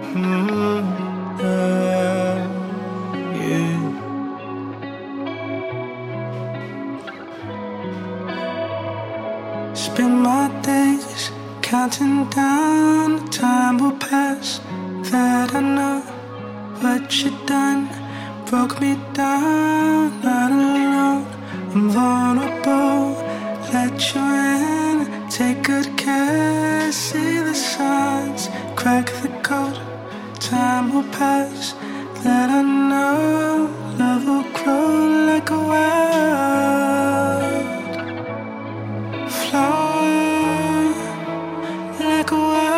Yeah. Spend my days counting down, the time will pass. That I know what you done broke me down, not alone. I'm vulnerable, let you in. Take good care, see the signs, crack the code. Time will pass, that I know love will grow like a wild flower, like a wild